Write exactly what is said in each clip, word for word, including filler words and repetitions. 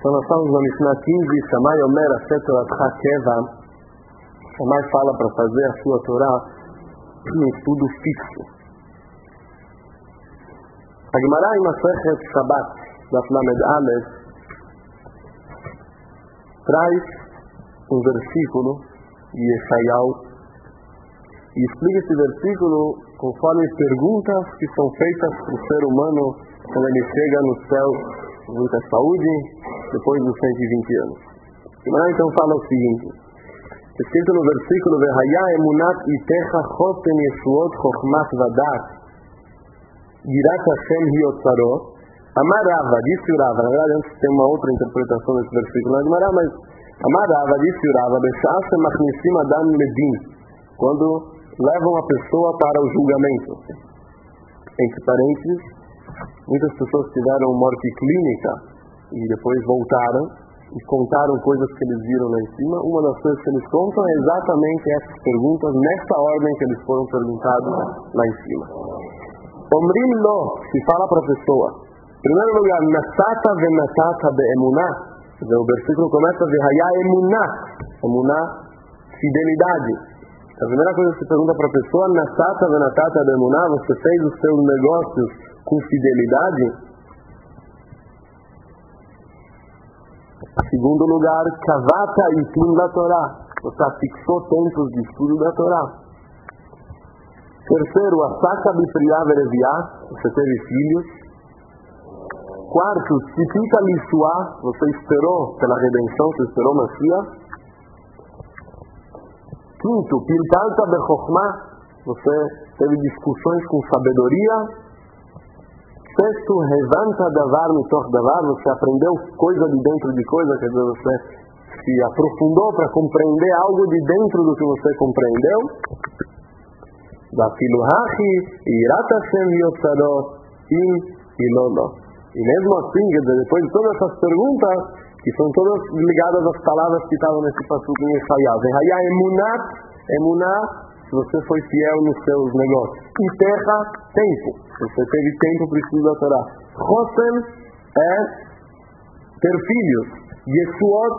Então nós estamos na Mishnah quinze, Shammai Omer Aset Toratcha Keva. Shammai fala para fazer a sua Torá um estudo fixo. A Gemara em Masechet Shabbat, da Lamed Aleph, traz um versículo de Yeshayahu e explica esse versículo conforme perguntas que são feitas para o ser humano quando ele chega no céu com muita saúde, depois dos cento e vinte anos. A Gemara então fala o seguinte, escrito no versículo, Vehaya emunat itecha chotem yeshuot chokhmat vadat Yirat Hashem hiotzaro. Amar Rava, disse o Rava, na verdade antes tem uma outra interpretação desse versículo na Gemara, mas Amar Rava, disse o Rava, Besha'asem machnisim adam ledin, quando levam a pessoa para o julgamento. Entre parênteses, muitas pessoas tiveram morte clínica e depois voltaram e contaram coisas que eles viram lá em cima. Uma das coisas que eles contam é exatamente essas perguntas, nessa ordem que eles foram perguntados lá em cima. Omrim lo, se fala para a pessoa, em primeiro lugar, Nasata venatata be'emunah, o versículo começa Vehaya emunah, emunah, fidelidade. A primeira coisa que se pergunta para a pessoa, Nasata venatata be'emunah, você fez os seus negócios com fidelidade? Em segundo lugar, Kavata itim da Torá, você fixou tempos de estudo da Torá. Terceiro, Asaka bifriá vereviá, você teve filhos. Quarto, Tzipita lissuá, você esperou pela redenção, você esperou Mashiach. Quinto, Piltalta bechokhmah, você teve discussões com sabedoria. Sexto, Revanta davar mitoch davar, você aprendeu coisa de dentro de coisa, quer dizer, você se aprofundou para compreender algo de dentro do que você compreendeu. Da filuhachi, Yirat Hashem hiotzaro, im ilolo. E mesmo assim, quer dizer, depois de todas essas perguntas, que são todas ligadas às palavras que estavam nesse passuco em Yeshayahu, Vehaya emunat, emunah, se você foi fiel nos seus negócios. E terra, tempo. Você teve tempo para o estudo da Torá. Chotem é ter filhos. Yeshuot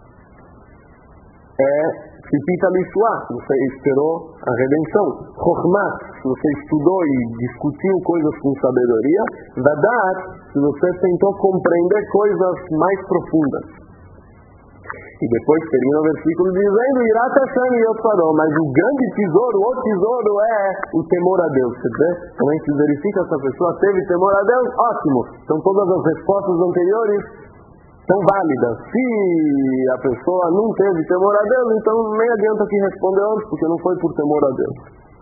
é Tzipita lissuá, você esperou a redenção. Chokhmat, se você estudou e discutiu coisas com sabedoria. Vadat, se você tentou compreender coisas mais profundas. E depois termina o versículo dizendo, Yirat Hashem hiotzaro, mas o grande tesouro, o tesouro é o temor a Deus. Quer dizer, quando a gente verifica se a pessoa teve temor a Deus, ótimo. Então todas as respostas anteriores são válidas. Se a pessoa não teve temor a Deus, então nem adianta que responder antes, porque não foi por temor a Deus.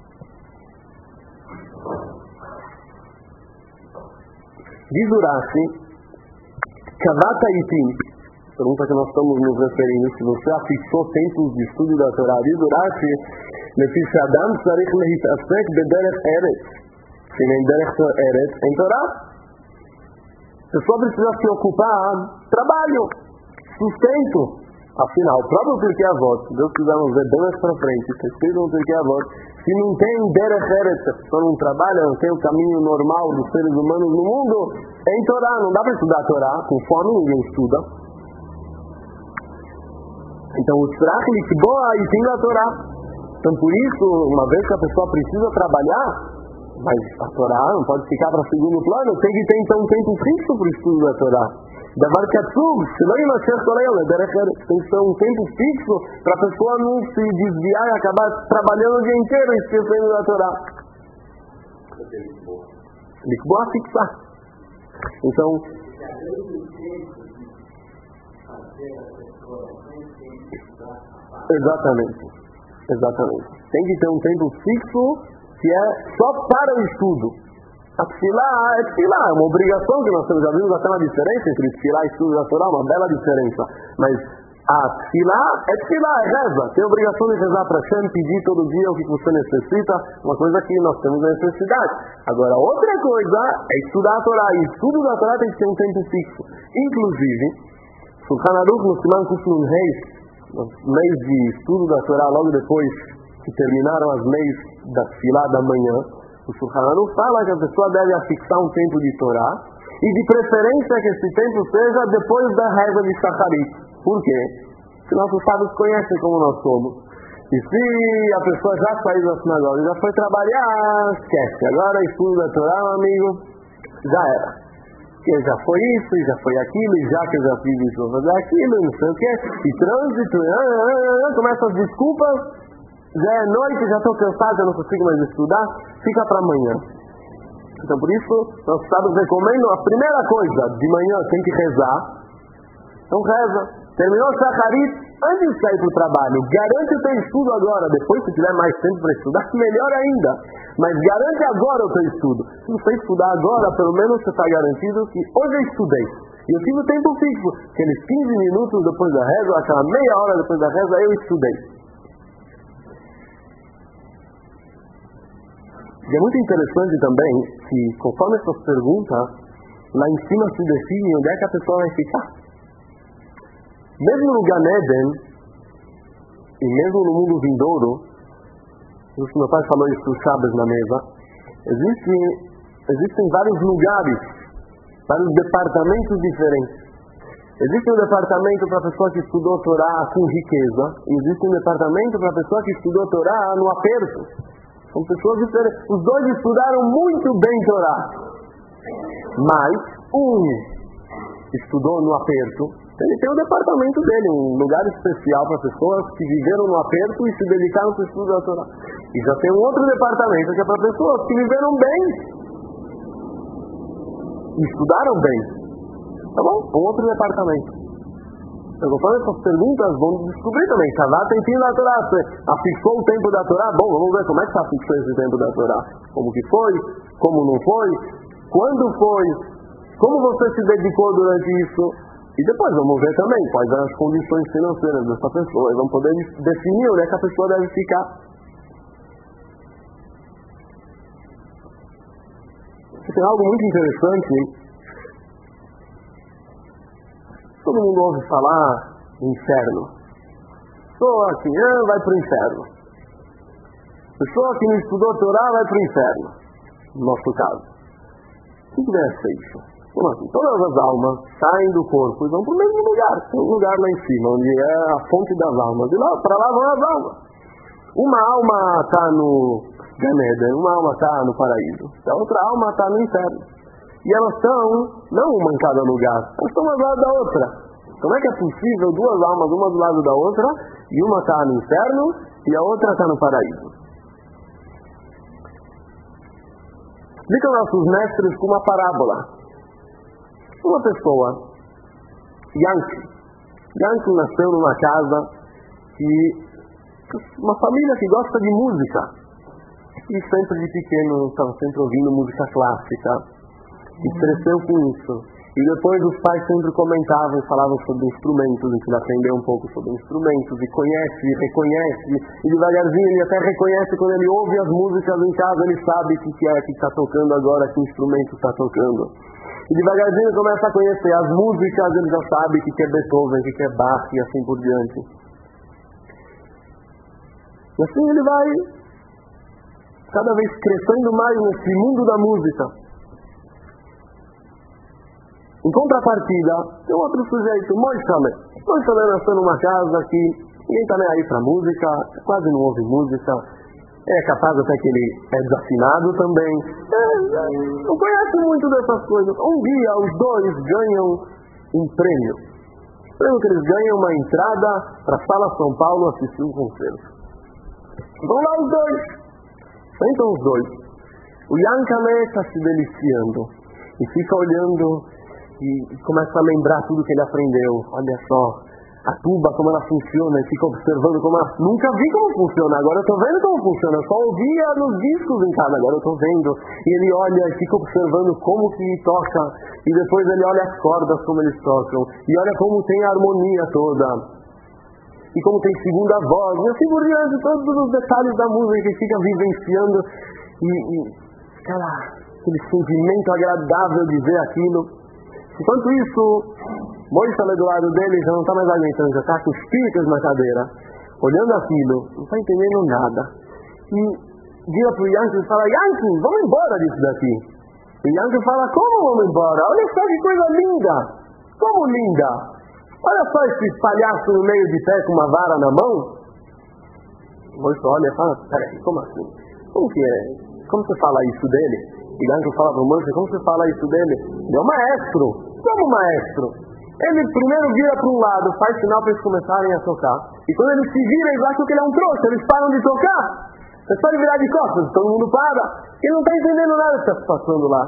Diz Urashi, Kavata itim, pergunta que nós estamos nos referindo, se você afixou tempos de estudo da Torá, diz Urashi, Lefi Adam tzarich lehitasek bederech eretz, se nem derech eretz em Torá. A pessoa precisa se ocupar, trabalho, sustento. Afinal, o próprio Pirkei Avot, se Deus quiser nos ver bem mais para frente, está escrito no Pirkei Avot, se não tem derech eretz, se a pessoa não trabalha, não tem o caminho normal dos seres humanos no mundo, é em Torá. Não dá para estudar a Torá, com fome ninguém estuda. Então, o tzrach likboa itim da Torá. Então, por isso, uma vez que a pessoa precisa trabalhar, mas a Torá não pode ficar para segundo plano, tem que ter então um tempo fixo para o estudo da Torá. Davar katsug, se não imasher Torá, tem que ter um tempo fixo para a pessoa não se desviar e acabar trabalhando o dia inteiro e esquecendo da Torá. Likboa fixar. Então, exatamente, exatamente. Tem que ter um tempo fixo que é só para o estudo. A tefilá é tefilá, é uma obrigação que nós temos. Já vimos até uma diferença entre tefilá e estudo da Torá, uma bela diferença. Mas a tefilá é tefilá, é reza. Tem a obrigação de rezar para Hashem, pedir todo dia o que você necessita, uma coisa que nós temos necessidade. Agora, outra coisa é estudar a Torá. E estudo da Torá tem que ter um tempo fixo. Inclusive, Shulchan Aruch no Siman Kuf Nun Reis, nos leis de estudo da Torá, logo depois que terminaram as leis da tefilá da manhã, o Shulchan Aruch fala que a pessoa deve afixar um tempo de Torá E de preferência que esse tempo seja depois da reza de Shacharit. Por quê? Porque nossos sábios conhecem como nós somos. E se a pessoa já saiu da sinagoga, já foi trabalhar, esquece. Agora estudo da Torá, meu amigo, já era. Porque já foi isso, e já foi aquilo, e já que eu já fiz isso, vou fazer aquilo, não sei o quê. E trânsito, ah, ah, ah, começam as desculpas. Já é noite, já estou cansado, já não consigo mais estudar. Fica para amanhã. Então por isso, nossos sábios recomendam a primeira coisa, de manhã tem que rezar. Então reza. Terminou o Shacharit, antes de sair para o trabalho, garante o teu estudo agora. Depois, se tiver mais tempo para estudar, melhor ainda. Mas garante agora o teu estudo. Se você estudar agora, pelo menos você está garantido que hoje eu estudei. E eu tive o tempo fixo. Aqueles quinze minutos depois da reza, aquela meia hora depois da reza, eu estudei. E é muito interessante também que, conforme essas perguntas, lá em cima se define onde é que a pessoa vai ficar. Mesmo no Gan Eden, e mesmo no mundo vindouro, o meu pai falou isso os sábados na mesa, existem, existem vários lugares, vários departamentos diferentes. Existe um departamento para a pessoa que estudou Torá com riqueza, e existe um departamento para a pessoa que estudou Torá no aperto. São pessoas diferentes. Os dois estudaram muito bem Torá. Mas um estudou no aperto, ele tem o departamento dele, um lugar especial para pessoas que viveram no aperto e se dedicaram para o estudo da Torá. E já tem um outro departamento que é para pessoas que viveram bem e estudaram bem. Tá bom? Um outro departamento. Então, conforme essas perguntas, vamos descobrir também. Cada tempinho da Torá. Você afixou o tempo da Torá? Bom, vamos ver como é que você afixou esse tempo da Torá. Como que foi? Como não foi? Quando foi? Como você se dedicou durante isso? E depois vamos ver também quais são as condições financeiras dessa pessoa. E vamos poder definir onde é que a pessoa deve ficar. Tem algo muito interessante. Todo mundo ouve falar inferno. Pessoa que ah, vai para o inferno. Pessoa que não estudou Torá vai para o inferno. No nosso caso. O que deve ser isso? Como assim? Todas as almas saem do corpo e vão para o mesmo lugar. Tem um lugar lá em cima, onde é a fonte das almas. E lá, para lá vão as almas. Uma alma está no Gan Eden, uma alma está no paraíso. A outra alma está no inferno. E elas estão, não uma em cada lugar, elas estão uma do lado da outra. Como é que é possível duas almas, uma do lado da outra, e uma está no inferno e a outra está no paraíso? Explicam nossos mestres com uma parábola. Uma pessoa, Yankee, Yankee nasceu numa casa que, uma família que gosta de música. E sempre de pequeno estava sempre ouvindo música clássica. E cresceu com isso. E depois os pais sempre comentavam e falavam sobre instrumentos, e que ele aprendeu um pouco sobre instrumentos, e conhece, e reconhece, e devagarzinho ele até reconhece quando ele ouve as músicas em casa, ele sabe o que é que está tocando agora, que instrumento está tocando. E devagarzinho ele começa a conhecer as músicas, ele já sabe o que é Beethoven, o que é Bach, e assim por diante. E assim ele vai cada vez crescendo mais nesse mundo da música. Em contrapartida, tem outro sujeito, Moisés. Moisés nasceu numa casa que ninguém está nem aí para música, quase não ouve música, é capaz até que ele é desafinado também, é, é, não conhece muito dessas coisas. Um dia os dois ganham um prêmio. O prêmio que eles ganham é uma entrada para a Sala São Paulo assistir um concerto. Vão lá os dois, sentam os dois. O Yankale está se deliciando e fica olhando e começa a lembrar tudo que ele aprendeu. Olha só, a tuba, como ela funciona, e fica observando como ela... Nunca vi como funciona, agora eu estou vendo como funciona. Eu só ouvia nos discos em casa, agora eu estou vendo. E ele olha e fica observando como que toca. E depois ele olha as cordas, como eles tocam. E olha como tem a harmonia toda. E como tem segunda voz. E assim por diante, todos os detalhes da música que fica vivenciando. E, e aquela, aquele sentimento agradável de ver aquilo. Enquanto isso, Moisés ali do lado dele já não está mais aguentando, já está com os picas na cadeira, olhando aquilo, não está entendendo nada. E vira para o Yankee e fala: Yankee, vamos embora disso daqui. O Yankee fala, como vamos embora? Olha só que coisa linda! Como linda! Olha só esse palhaço no meio de pé com uma vara na mão. O moço olha e fala, peraí, como assim? Como que é? Como você fala isso dele? O Yankee fala para o moço, como você fala isso dele? Ele é um maestro. Como maestro? Ele primeiro vira para um lado, faz sinal para eles começarem a tocar. E quando eles se viram, eles acham que ele é um trouxa, eles param de tocar. É só ele virar de costas, todo mundo para. Ele não está entendendo nada que está se passando lá.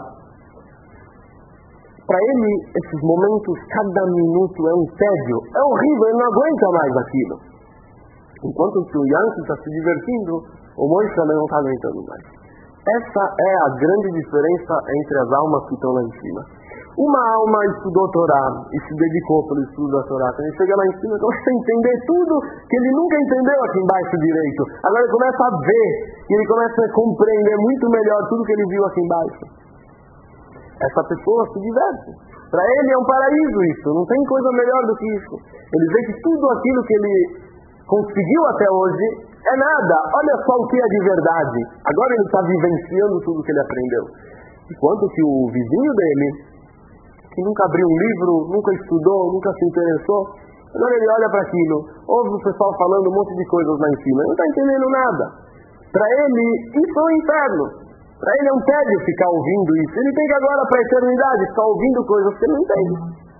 Para ele, esses momentos, cada minuto é um tédio. É horrível, ele não aguenta mais aquilo. Enquanto que o Yankee está se divertindo, o Moisés também não está aguentando mais. Essa é a grande diferença entre as almas que estão lá em cima. Uma alma estudou Torá e se dedicou pelo estudo da Torá. Quando ele chega lá em cima, ele começa a entender tudo que ele nunca entendeu aqui embaixo direito. Agora ele começa a ver e ele começa a compreender muito melhor tudo que ele viu aqui embaixo. Essa pessoa se diverte. Para ele é um paraíso isso, não tem coisa melhor do que isso. Ele vê que tudo aquilo que ele conseguiu até hoje é nada. Olha só o que é de verdade. Agora ele está vivenciando tudo que ele aprendeu. Enquanto que o vizinho dele, que nunca abriu um livro, nunca estudou, nunca se interessou, agora ele olha para aquilo, ouve o pessoal falando um monte de coisas lá em cima, ele não está entendendo nada. Para ele, isso é um inferno. Para ele é um tédio ficar ouvindo isso. Ele tem que agora, para a eternidade, ficar ouvindo coisas que ele não entende.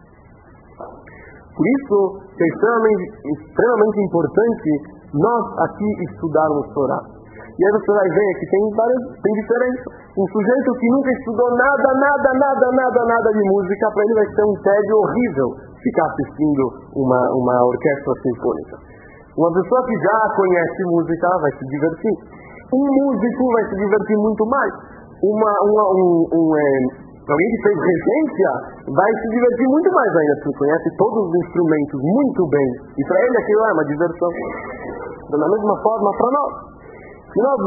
Por isso, é extremamente, extremamente importante nós aqui estudarmos Torá. E aí você vai ver que tem várias tem diferença. Um sujeito que nunca estudou nada, nada, nada, nada, nada de música, para ele vai ser um tédio horrível ficar assistindo uma, uma orquestra sinfônica. Uma pessoa que já conhece música vai se divertir. Um músico vai se divertir muito mais. Uma, uma, um, um, é, alguém que fez regência vai se divertir muito mais ainda, porque conhece todos os instrumentos muito bem. E para ele aquilo é uma diversão. Da mesma forma para nós. Se nós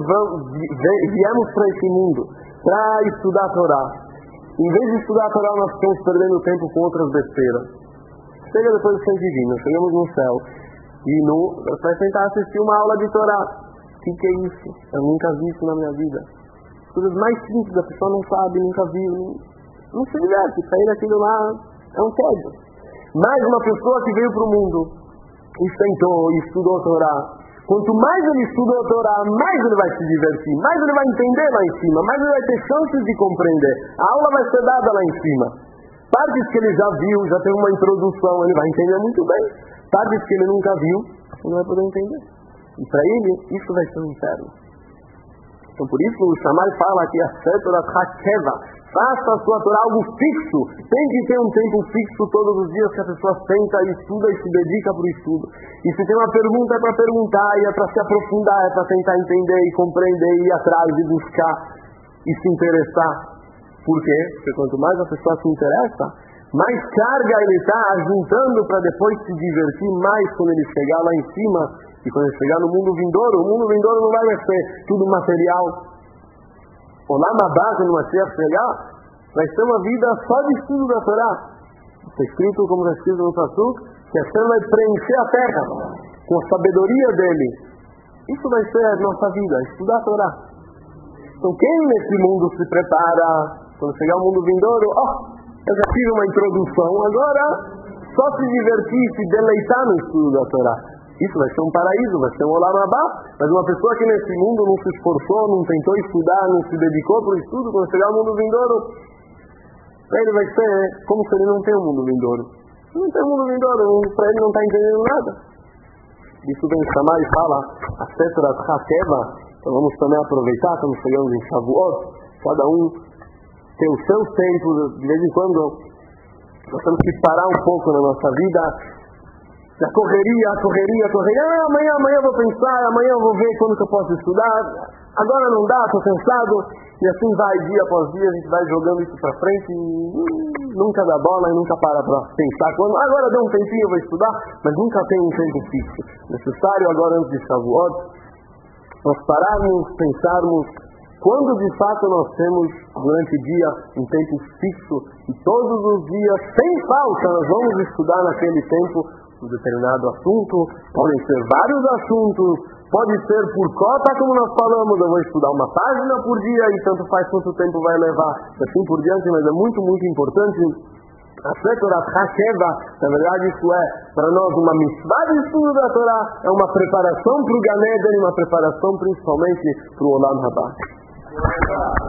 viemos para esse mundo para estudar a Torá, em vez de estudar a Torá, nós estamos perdendo tempo com outras besteiras. Chega depois do Santo Divino, chegamos no céu e no, você vai tentar assistir uma aula de Torá. O que, que é isso? Eu nunca vi isso na minha vida. As coisas mais simples, a pessoa não sabe, nunca viu, não, não se diverte. Sair daquilo lá é um tédio. Mais uma pessoa que veio para o mundo e sentou e estudou a Torá. Quanto mais ele estuda a Torá, mais ele vai se divertir, mais ele vai entender lá em cima, mais ele vai ter chances de compreender. A aula vai ser dada lá em cima. Partes que ele já viu, já tem uma introdução, ele vai entender muito bem. Partes que ele nunca viu, ele não vai poder entender. E para ele, isso vai ser um inferno. Então por isso o Shammai fala que a Torá Hakeva, faça a sua Torá algo fixo. Tem que ter um tempo fixo todos os dias que a pessoa senta e estuda e se dedica para o estudo. E se tem uma pergunta é para perguntar, e é para se aprofundar, é para tentar entender e compreender, e ir atrás e buscar e se interessar. Por quê? Porque quanto mais a pessoa se interessa, mais carga ele está juntando para depois se divertir mais quando ele chegar lá em cima. E quando ele chegar no mundo vindouro, o mundo vindouro não vai ser tudo material. Olá, na base, no Mashiach chegar, vai ser uma vida só de estudo da Torá. Está escrito, como está escrito no Pasuk, que a Hashem vai preencher a terra com a sabedoria dele. Isso vai ser a nossa vida, estudar a Torá. Então quem nesse mundo se prepara, quando chegar o mundo vindouro, ó, oh, eu já tive uma introdução, agora só se divertir, se deleitar no estudo da Torá. Isso vai ser um paraíso, vai ser um Olam Haba. Mas uma pessoa que nesse mundo não se esforçou, não tentou estudar, não se dedicou para o estudo, quando chegar ao mundo vindouro, ele vai ser como se ele não tem um mundo vindouro. Não tem um mundo vindouro, para ele não está entendendo nada. Isso vem chamar e fala a Sefer Hakeva. Então vamos também aproveitar, quando chegamos em Shavuot, cada um tem os seus tempos. De vez em quando nós temos que parar um pouco na nossa vida. A correria, a correria, a correria, ah, amanhã, amanhã eu vou pensar, amanhã eu vou ver quando que eu posso estudar, agora não dá, estou cansado, e assim vai, dia após dia, a gente vai jogando isso para frente, e hum, nunca dá bola e nunca para para pensar, quando, agora deu um tempinho, eu vou estudar, mas nunca tem um tempo fixo. Necessário agora, antes de Shavuot, nós pararmos, pensarmos, quando de fato nós temos, durante o dia, um tempo fixo, e todos os dias, sem falta, nós vamos estudar naquele tempo, um determinado assunto, podem ser vários assuntos, pode ser por cota, como nós falamos, eu vou estudar uma página por dia e tanto faz quanto tempo vai levar, assim por diante, mas é muito, muito importante. A Torá Hasheva, na verdade isso é para nós uma mitzvah de estudo da Torá, é uma preparação para o Gan Eden, uma preparação principalmente para o Olam Haba.